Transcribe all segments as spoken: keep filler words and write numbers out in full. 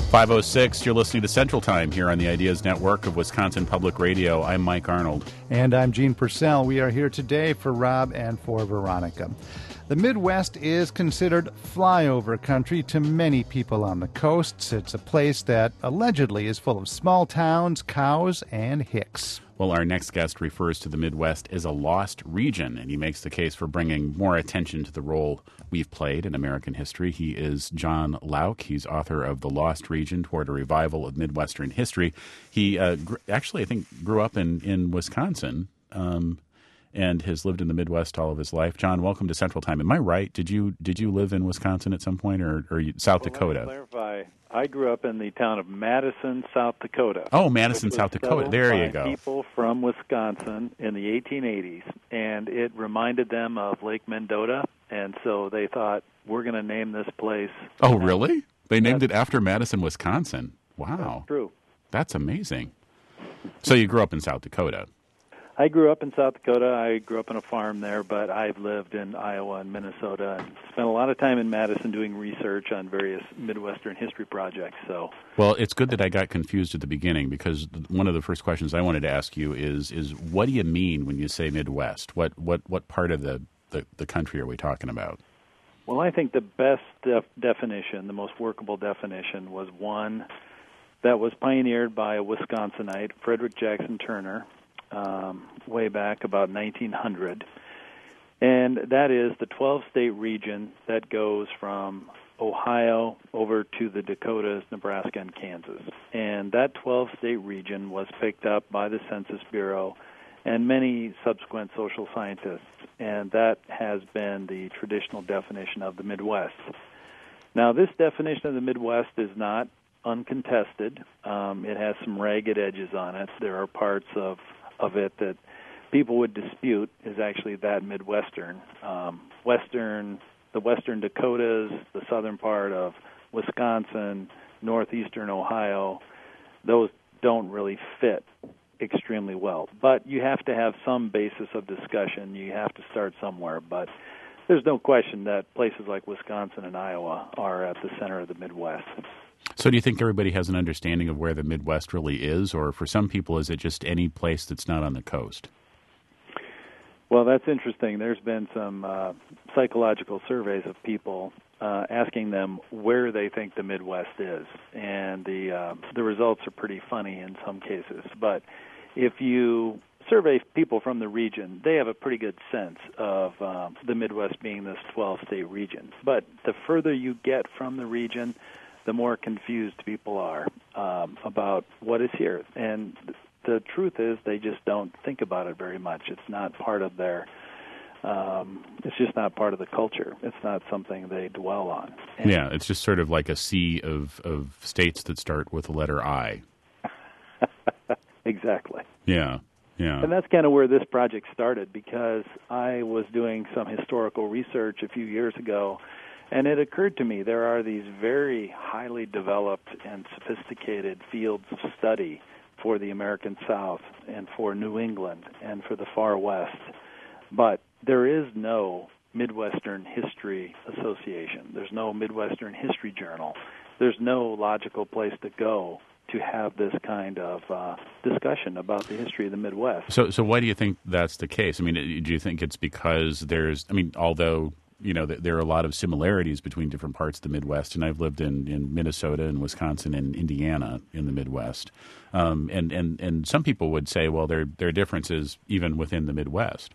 five oh six, you're listening to Central Time here on the Ideas Network of Wisconsin Public Radio. I'm Mike Arnold. And I'm Gene Purcell. We are here today for Rob and for Veronica. The Midwest is considered flyover country to many people on the coasts. It's a place that allegedly is full of small towns, cows, and hicks. Well, our next guest refers to the Midwest as a lost region, and he makes the case for bringing more attention to the role we've played in American history. He is John Lauck. He's author of The Lost Region, Toward a Revival of Midwestern History. He uh, gr- actually, I think, grew up in, in Wisconsin um, and has lived in the Midwest all of his life. John, welcome to Central Time. Am I right? Did you did you live in Wisconsin at some point, or, or you, South well, Dakota? Let me clarify. I grew up in the town of Madison, South Dakota. Oh, Madison, South Dakota. There you go. People from Wisconsin in the eighteen eighties, and it reminded them of Lake Mendota, and so they thought, we're going to name this place. Oh, really? They named it after Madison, Wisconsin. Wow. That's true. That's amazing. So you grew up in South Dakota. I grew up in South Dakota. I grew up on a farm there, but I've lived in Iowa and Minnesota and spent a lot of time in Madison doing research on various Midwestern history projects. So, well, it's good that I got confused at the beginning, because one of the first questions I wanted to ask you is is what do you mean when you say Midwest? What what what part of the, the, the country are we talking about? Well, I think the best def- definition, the most workable definition, was one that was pioneered by a Wisconsinite, Frederick Jackson Turner, Um, way back about nineteen hundred, and that is the twelve-state region that goes from Ohio over to the Dakotas, Nebraska, and Kansas. And that twelve-state region was picked up by the Census Bureau and many subsequent social scientists, and that has been the traditional definition of the Midwest. Now, this definition of the Midwest is not uncontested. Um, it has some ragged edges on it. There are parts of of it that people would dispute is actually that Midwestern. Um, Western, the western Dakotas, the southern part of Wisconsin, northeastern Ohio, those don't really fit extremely well. But you have to have some basis of discussion. You have to start somewhere. But there's no question that places like Wisconsin and Iowa are at the center of the Midwest. So do you think everybody has an understanding of where the Midwest really is, or for some people is it just any place that's not on the coast? Well, that's interesting. There's been some uh, psychological surveys of people uh, asking them where they think the Midwest is, and the uh, the results are pretty funny in some cases. But if you survey people from the region, they have a pretty good sense of uh, the Midwest being this twelve-state region. But the further you get from the region, the more confused people are um, about what is here. And the truth is they just don't think about it very much. It's not part of their, um, it's just not part of the culture. It's not something they dwell on. And yeah, it's just sort of like a sea of, of states that start with the letter I. Exactly. Yeah, yeah. And that's kind of where this project started, because I was doing some historical research a few years ago, and it occurred to me there are these very highly developed and sophisticated fields of study for the American South and for New England and for the far West. But there is no Midwestern History Association. There's no Midwestern History Journal. There's no logical place to go to have this kind of uh, discussion about the history of the Midwest. So, so why do you think that's the case? I mean, do you think it's because there's, I mean, although you know, there are a lot of similarities between different parts of the Midwest, and I've lived in, in Minnesota and Wisconsin and Indiana in the Midwest. Um, and, and, and some people would say, well, there, there are differences even within the Midwest.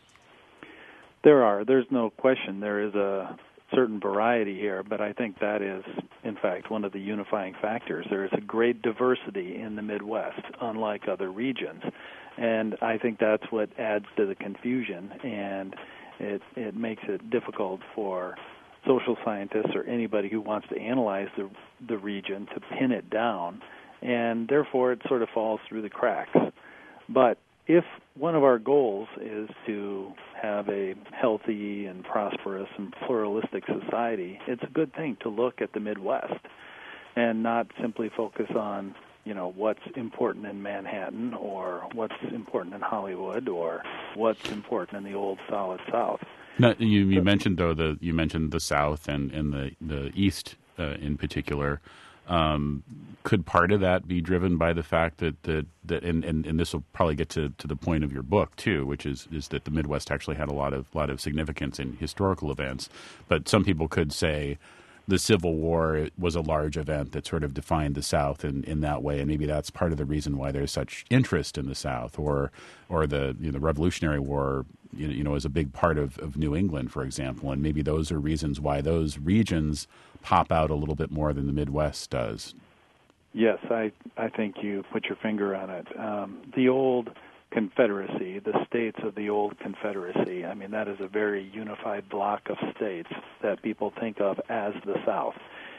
There are. There's no question. There is a certain variety here, but I think that is, in fact, one of the unifying factors. There is a great diversity in the Midwest, unlike other regions. And I think that's what adds to the confusion, and It it makes it difficult for social scientists or anybody who wants to analyze the the region to pin it down, and therefore it sort of falls through the cracks. But if one of our goals is to have a healthy and prosperous and pluralistic society, it's a good thing to look at the Midwest and not simply focus on, you know, what's important in Manhattan or what's important in Hollywood or what's important in the old solid South. Now, you, you mentioned though the you mentioned the South and, and the the East uh, in particular. Um, could part of that be driven by the fact that that, that and, and, and this will probably get to, to the point of your book too, which is, is that the Midwest actually had a lot of lot of significance in historical events. But some people could say the Civil War was a large event that sort of defined the South in, in that way, and maybe that's part of the reason why there's such interest in the South, or or the you know, the Revolutionary War, you know, is a big part of, of New England, for example, and maybe those are reasons why those regions pop out a little bit more than the Midwest does. Yes, I I think you put your finger on it. Um, the old Confederacy, the states of the old Confederacy, I mean, that is a very unified block of states that people think of as the South.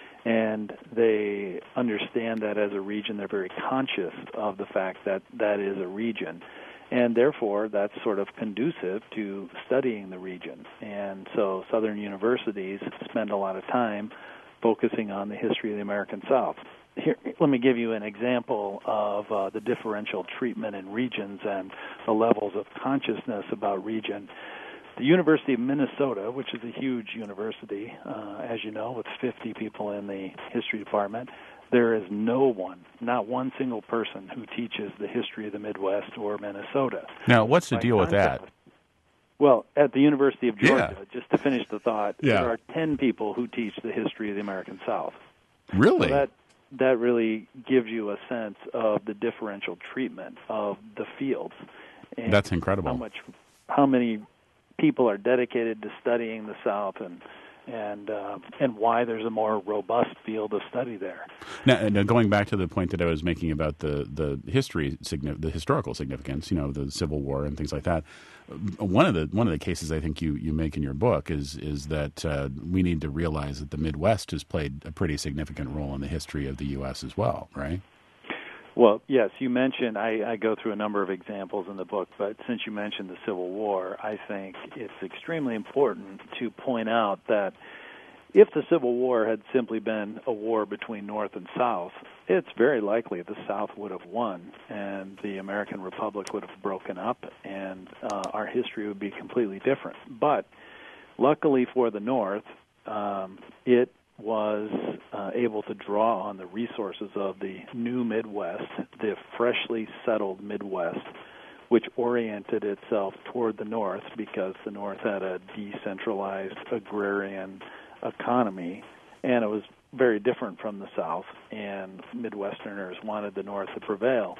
And they understand that as a region. They're very conscious of the fact that that is a region. And therefore, that's sort of conducive to studying the region. And so Southern universities spend a lot of time focusing on the history of the American South. Here, let me give you an example of uh, the differential treatment in regions and the levels of consciousness about region. The University of Minnesota, which is a huge university, uh, as you know, with fifty people in the history department, there is no one, not one single person, who teaches the history of the Midwest or Minnesota. Now, what's the By deal with that? Well, at the University of Georgia, Yeah. just to finish the thought, Yeah. there are ten people who teach the history of the American South. Really? So that that really gives you a sense of the differential treatment of the fields. And That's incredible. How much, how many people are dedicated to studying the South, and and uh, and why there's a more robust field of study there. Now, now, going back to the point that I was making about the the history, the historical significance, you know, the Civil War and things like that. One of the one of the cases I think you, you make in your book is is that uh, we need to realize that the Midwest has played a pretty significant role in the history of the U S as well, right? Well, yes, you mentioned, I, I go through a number of examples in the book, but since you mentioned the Civil War, I think it's extremely important to point out that if the Civil War had simply been a war between North and South, it's very likely the South would have won, and the American Republic would have broken up, and uh, our history would be completely different. But luckily for the North, um, it was uh, able to draw on the resources of the new Midwest, the freshly settled Midwest, which oriented itself toward the North because the North had a decentralized agrarian economy, and it was very different from the South, and Midwesterners wanted the North to prevail.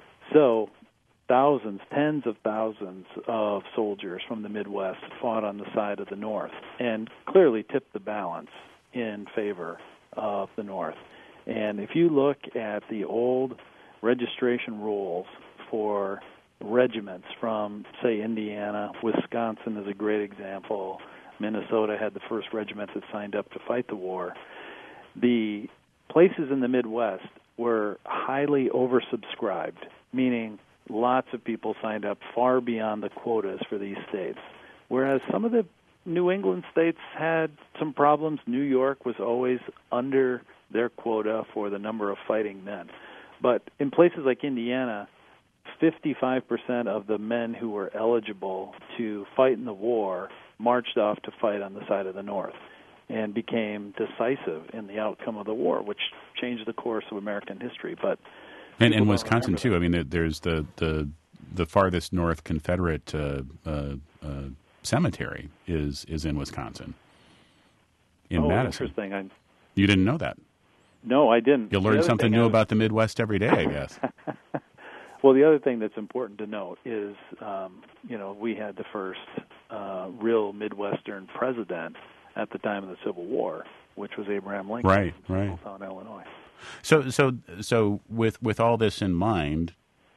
So thousands, tens of thousands of soldiers from the Midwest fought on the side of the North and clearly tipped the balance in favor of the North. And if you look at the old registration rules for regiments from, say, Indiana, Wisconsin is a great example, Minnesota had the first regiment that signed up to fight the war, the places in the Midwest were highly oversubscribed, meaning lots of people signed up far beyond the quotas for these states, whereas some of the New England states had some problems. New York was always under their quota for the number of fighting men. But in places like Indiana, fifty-five percent of the men who were eligible to fight in the war marched off to fight on the side of the North and became decisive in the outcome of the war, which changed the course of American history. But and in Wisconsin too. I mean, there, there's the, the the farthest north Confederate uh, uh, uh, cemetery is is in Wisconsin, in oh, Madison. Interesting. I, you didn't know that? No, I didn't. You'll learn something new was... about the Midwest every day, I guess. Well, the other thing that's important to note is, um, you know, we had the first uh, real Midwestern president at the time of the Civil War, which was Abraham Lincoln, right, from right, small town Illinois. So, so, so, with with all this in mind,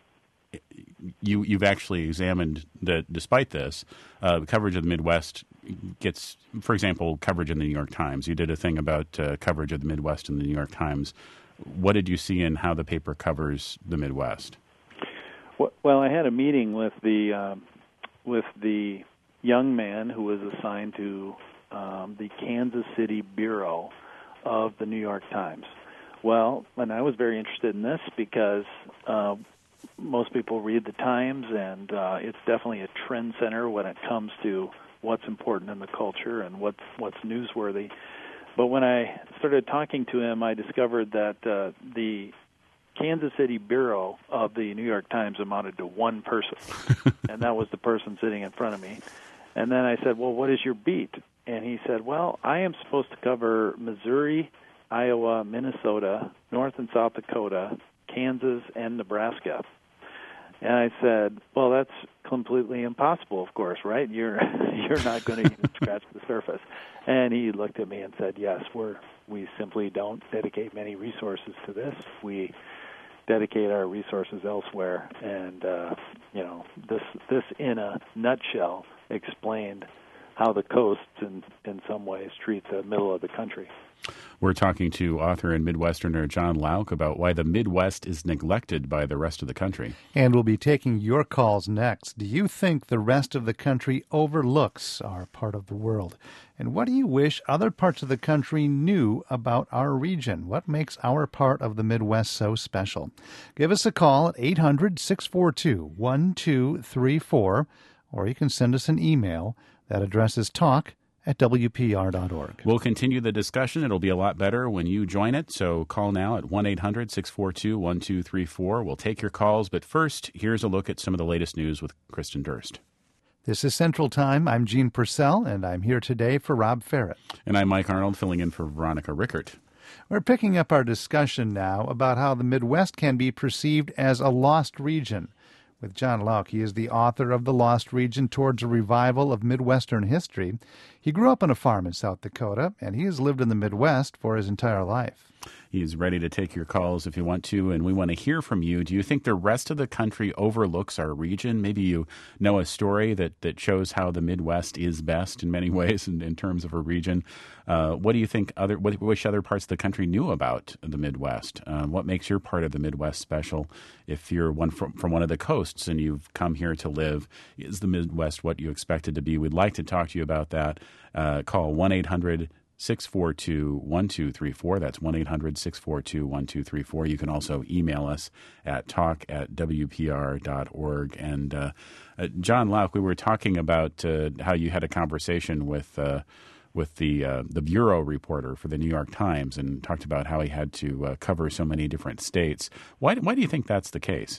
you you've actually examined that. Despite this, uh, coverage of the Midwest gets, for example, coverage in the New York Times. You did a thing about uh, coverage of the Midwest in the New York Times. What did you see in how the paper covers the Midwest? Well, I had a meeting with the um, with the young man who was assigned to um, the Kansas City bureau of the New York Times. Well, and I was very interested in this because uh, most people read the Times, and uh, it's definitely a trend center when it comes to what's important in the culture and what's what's newsworthy. But when I started talking to him, I discovered that uh, the Kansas City bureau of the New York Times amounted to one person, and that was the person sitting in front of me. And then I said, well, what is your beat? And he said, well, I am supposed to cover Missouri, Iowa, Minnesota, North and South Dakota, Kansas, and Nebraska. And I said, well, that's completely impossible, of course, right? You're you're not going to even scratch the surface. And he looked at me and said, yes, we're we simply don't dedicate many resources to this. We dedicate our resources elsewhere. And, uh, you know, this, this in a nutshell explained how the coast, in, in some ways, treat the middle of the country. We're talking to author and Midwesterner John Lauck about why the Midwest is neglected by the rest of the country. And we'll be taking your calls next. Do you think the rest of the country overlooks our part of the world? And what do you wish other parts of the country knew about our region? What makes our part of the Midwest so special? Give us a call at eight hundred, six four two, one two three four, or you can send us an email. That address is talk at W P R dot org. We'll continue the discussion. It'll be a lot better when you join it, so call now at one eight hundred, six four two, one two three four. We'll take your calls, but first, here's a look at some of the latest news with Kristen Durst. This is Central Time. I'm Gene Purcell, and I'm here today for Rob Ferret. And I'm Mike Arnold, filling in for Veronica Rickert. We're picking up our discussion now about how the Midwest can be perceived as a lost region. With John Lauck, he is the author of The Lost Region Towards a Revival of Midwestern History. He grew up on a farm in South Dakota, and he has lived in the Midwest for his entire life. He's ready to take your calls if you want to, and we want to hear from you. Do you think the rest of the country overlooks our region? Maybe you know a story that, that shows how the Midwest is best in many ways in, in terms of a region. Uh, what do you think other, what wish other parts of the country knew about the Midwest? Uh, what makes your part of the Midwest special? If you're one from, from one of the coasts and you've come here to live, is the Midwest what you expect it to be? We'd like to talk to you about that. Uh, call one eight hundred, six four two, one two three four. That's one eight hundred, six four two, one two three four. You can also email us at talk at W P R dot org. And uh, uh, John Lauck, we were talking about uh, how you had a conversation with uh, with the uh, the bureau reporter for the New York Times and talked about how he had to uh, cover so many different states. Why, why do you think that's the case?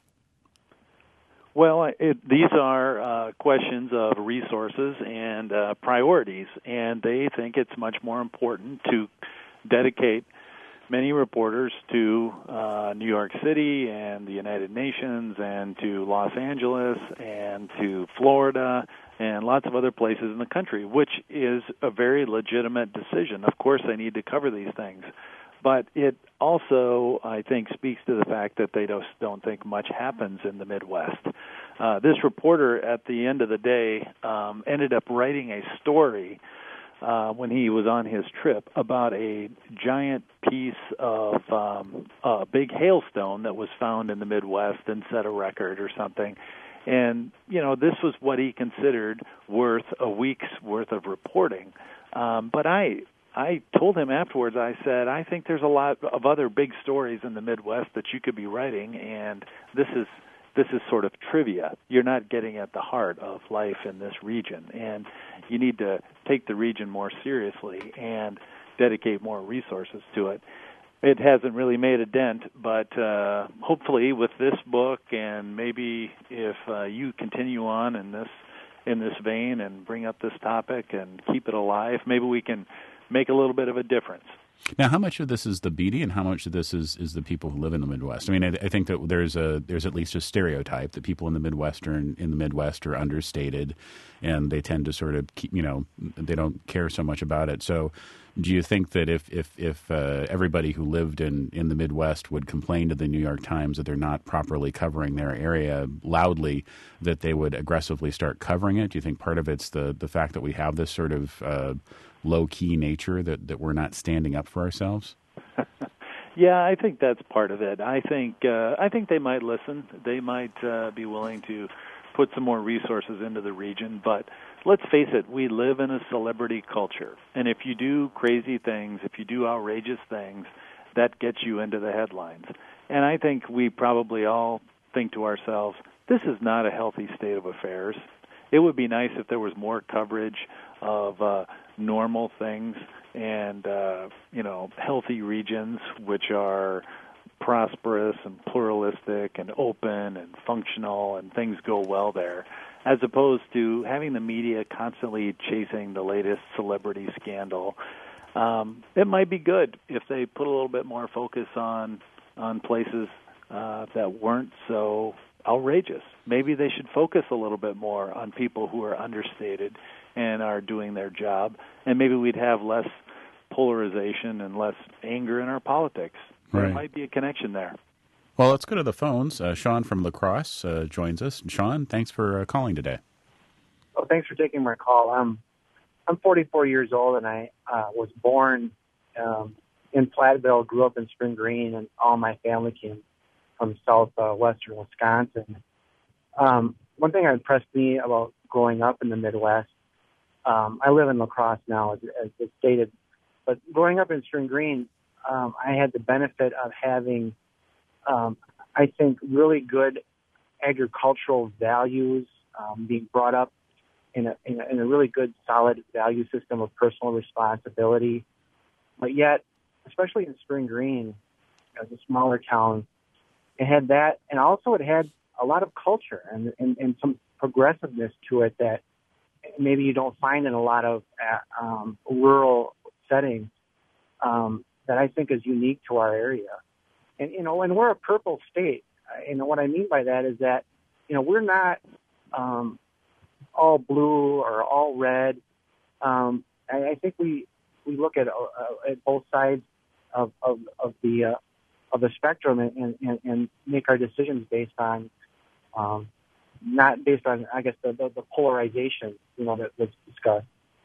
Well, it, these are uh, questions of resources and uh, priorities, and they think it's much more important to dedicate many reporters to uh, New York City and the United Nations and to Los Angeles and to Florida and lots of other places in the country, which is a very legitimate decision. Of course, they need to cover these things. But it also, I think, speaks to the fact that they just don't think much happens in the Midwest. Uh, this reporter, at the end of the day, um, ended up writing a story uh, when he was on his trip about a giant piece of um, a big hailstone that was found in the Midwest and set a record or something. And, you know, this was what he considered worth a week's worth of reporting. Um, but I... I told him afterwards, I said, I think there's a lot of other big stories in the Midwest that you could be writing, and this is this is sort of trivia. You're not getting at the heart of life in this region, and you need to take the region more seriously and dedicate more resources to it. It hasn't really made a dent, but uh, hopefully with this book, and maybe if uh, you continue on in this in this vein and bring up this topic and keep it alive, maybe we can make a little bit of a difference. Now, how much of this is the Beatty, and how much of this is, is the people who live in the Midwest? I mean, I, I think that there's a there's at least a stereotype that people in the Midwestern in the Midwest are understated, and they tend to sort of keep, you know, they don't care so much about it. So, do you think that if if if uh, everybody who lived in, in the Midwest would complain to the New York Times that they're not properly covering their area loudly, that they would aggressively start covering it? Do you think part of it's the the fact that we have this sort of uh, low-key nature that, that we're not standing up for ourselves? Yeah, I think that's part of it. I think uh, I think they might listen. They might uh, be willing to put some more resources into the region. But let's face it, we live in a celebrity culture. And if you do crazy things, if you do outrageous things, that gets you into the headlines. And I think we probably all think to ourselves, this is not a healthy state of affairs. It would be nice if there was more coverage of uh, normal things and uh, you know, healthy regions which are prosperous and pluralistic and open and functional and things go well there, as opposed to having the media constantly chasing the latest celebrity scandal. Um, it might be good if they put a little bit more focus on on places uh, that weren't so outrageous. Maybe they should focus a little bit more on people who are understated and are doing their job, and maybe we'd have less polarization and less anger in our politics. Right. There might be a connection there. Well, let's go to the phones. Uh, Sean from La Crosse uh, joins us. Sean, thanks for uh, calling today. Oh, thanks for taking my call. Um, I'm forty-four years old, and I uh, was born um, in Platteville, grew up in Spring Green, and all my family came from southwestern uh, Wisconsin. Um, one thing that impressed me about growing up in the Midwest, um, I live in La Crosse now, as, as stated, but growing up in Spring Green, um, I had the benefit of having, um, I think, really good agricultural values um, being brought up in a, in a in a really good, solid value system of personal responsibility. But yet, especially in Spring Green, as a smaller town, it had that, and also it had a lot of culture and, and, and some progressiveness to it that maybe you don't find in a lot of uh, um, rural settings um, that I think is unique to our area. And, you know, and we're a purple state. And what I mean by that is that, you know, we're not um, all blue or all red. Um, I, I think we we look at uh, at both sides of of, of the uh, of the spectrum and, and, and make our decisions based on um, not based on, I guess, the, the, the polarization, you know, that was discussed.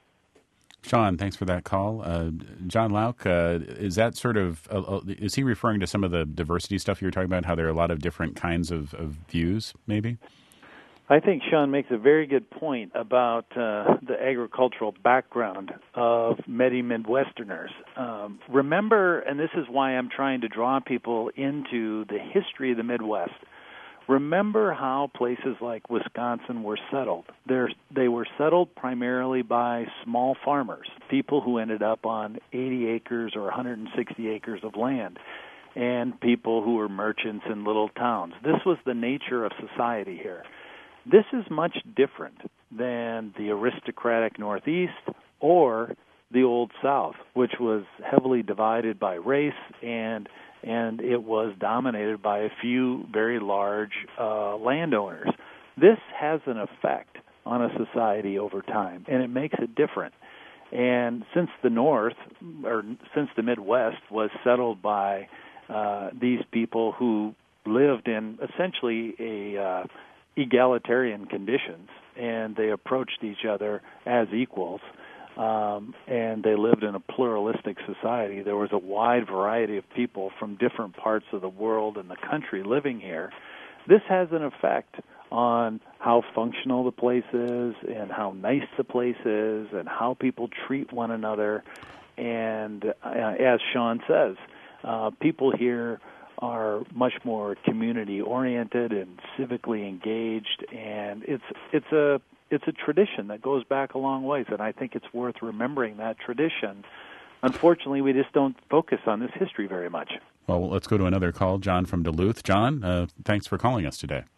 Sean, thanks for that call. Uh, John Lauck, uh, is that sort of, uh, is he referring to some of the diversity stuff you were talking about, how there are a lot of different kinds of, of views, maybe? I think Sean makes a very good point about uh, the agricultural background of many Midwesterners. Um, remember, and this is why I'm trying to draw people into the history of the Midwest, remember how places like Wisconsin were settled. They're, they were settled primarily by small farmers, people who ended up on eighty acres or one hundred sixty acres of land, and people who were merchants in little towns. This was the nature of society here. This is much different than the aristocratic Northeast or the Old South, which was heavily divided by race, and and it was dominated by a few very large uh, landowners. This has an effect on a society over time, and it makes it different. And since the North, or since the Midwest was settled by uh, these people who lived in essentially a uh, egalitarian conditions, and they approached each other as equals, um, and they lived in a pluralistic society. There was a wide variety of people from different parts of the world and the country living here. This has an effect on how functional the place is and how nice the place is and how people treat one another. And uh, as Sean says, uh, people here are much more community-oriented and civically engaged, and it's it's a it's a tradition that goes back a long ways, and I think it's worth remembering that tradition. Unfortunately, we just don't focus on this history very much. Well, let's go to another call. John from Duluth. John, uh, thanks for calling us today.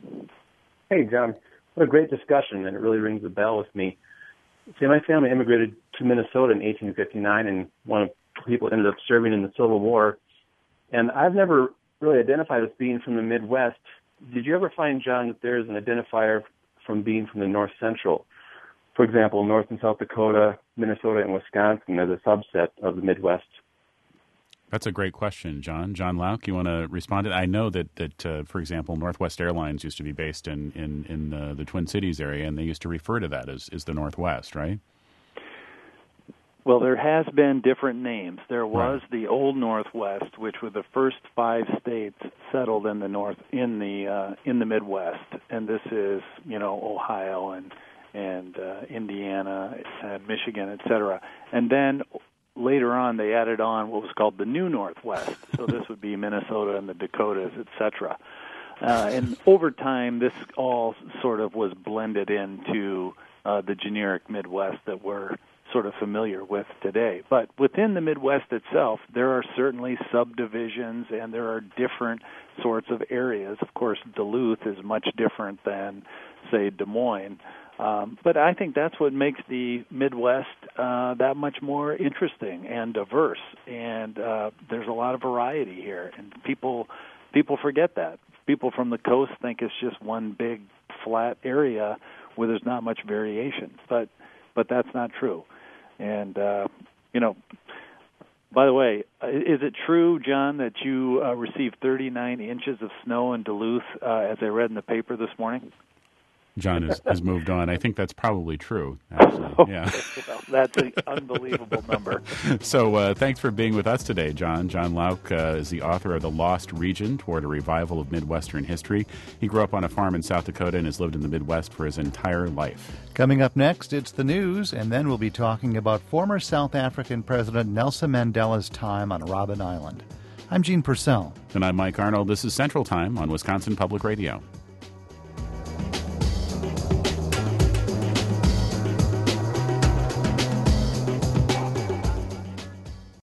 Hey, John. What a great discussion, and it really rings a bell with me. See, my family immigrated to Minnesota in eighteen fifty-nine, and one of the people ended up serving in the Civil War. And I've never really identified as being from the Midwest. Did you ever find, John, that there's an identifier from being from the North Central? For example, North and South Dakota, Minnesota, and Wisconsin as a subset of the Midwest. That's a great question, John. John Lauck, you want to respond to that? I know that, that uh, for example, Northwest Airlines used to be based in, in, in uh, the Twin Cities area, and they used to refer to that as, as the Northwest, right? Well, there has been different names. There was right. the Old Northwest, which were the first five states settled in the north in the uh, in the Midwest, and this is you know Ohio and and uh, Indiana and Michigan, et cetera. And then later on, they added on what was called the New Northwest. So this would be Minnesota and the Dakotas, et cetera. Uh, and over time, this all sort of was blended into uh, the generic Midwest that we're sort of familiar with today. But within the Midwest itself, there are certainly subdivisions and there are different sorts of areas. Of course, Duluth is much different than, say, Des Moines. Um, but I think that's what makes the Midwest uh, that much more interesting and diverse. And uh, there's a lot of variety here, and people people forget that. People from the coast think it's just one big flat area where there's not much variation, but but that's not true. And uh, you know, by the way, is it true, John, that you uh, received thirty-nine inches of snow in Duluth, uh, as I read in the paper this morning? John has, has moved on. I think that's probably true, actually. Okay. Yeah. Well, that's an unbelievable number. So uh, thanks for being with us today, John. John Lauck uh, is the author of The Lost Region, Toward a Revival of Midwestern History. He grew up on a farm in South Dakota and has lived in the Midwest for his entire life. Coming up next, it's the news, and then we'll be talking about former South African President Nelson Mandela's time on Robben Island. I'm Gene Purcell. And I'm Mike Arnold. This is Central Time on Wisconsin Public Radio.